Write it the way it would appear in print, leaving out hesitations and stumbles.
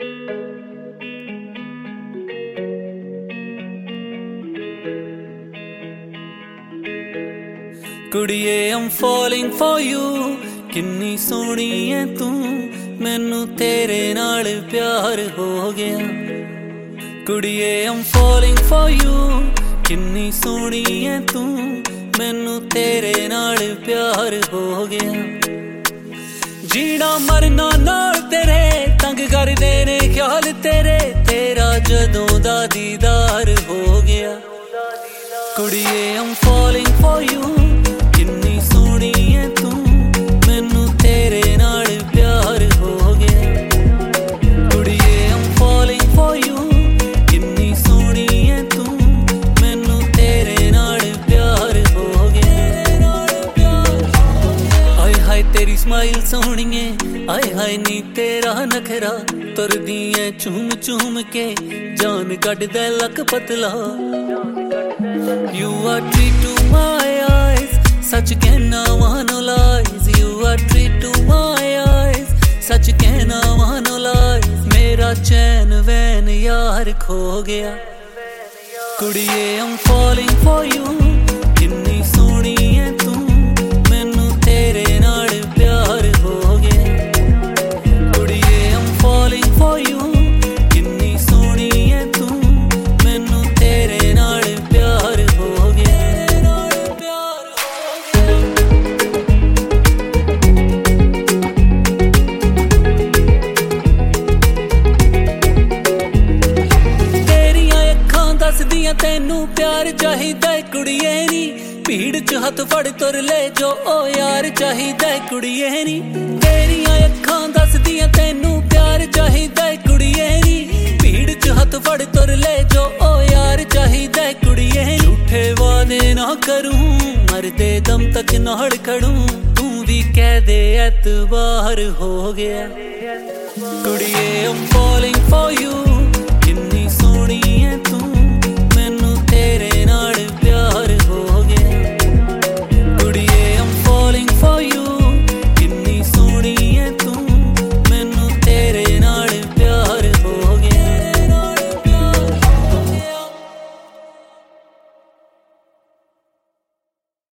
कुड़िए I'm falling for you किन्नी सोहनी है तू मैनू तेरे नाल प्यार हो गया कुड़िए I'm falling for you किन्नी सोहनी है तू मैनू तेरे नाल प्यार हो गया जीना मरना नाल तेरे तंग कर देने ख्याल तेरे तेरा जदों दा दीदार हो गया कुड़िए I'm falling for you किन्नी सोहनी है तू मैनू तेरे नाल प्यार हो गया कुड़िए I'm falling for you किन्नी सोहनी है तू मैनू तेरे नाल प्यार हो गया आए हाय तेरी स्माइल सोहणीए आए हाय नी तेरा नखरा तुरदी है चूम चूम के जान कट दे लक पतला You are treat to my eyes Such cannot wanna lies You are treat to my eyes Such cannot wanna lies मेरा चैन वैन यार खो गया कुड़िए I'm falling for you किन्नी सोहनी है तू मैनू तेरे नाल प्यार हो गया कुड़िए I'm falling for you किन्नी सोहनी है तू मैनू तेरे नाल प्यार हो गया तेरियां अखां दसदियां तैनू प्यार चाहिदा कुड़िए नी भीड़ च हथ फड़ तुर ले जो ओ यार चाहिदा कुड़िए नी तेरियां अखां दसदियां तैनू प्यार चाहिदा कुड़िए नी भीड़ च हथ फड़ तुर ले जो ओ यार चाहिदा कुड़िए झूठे वादे ना करूं मरदे दम तक नाल खड़ूं तू भी कह दे एतबार हो गया कुड़िए I'm falling for you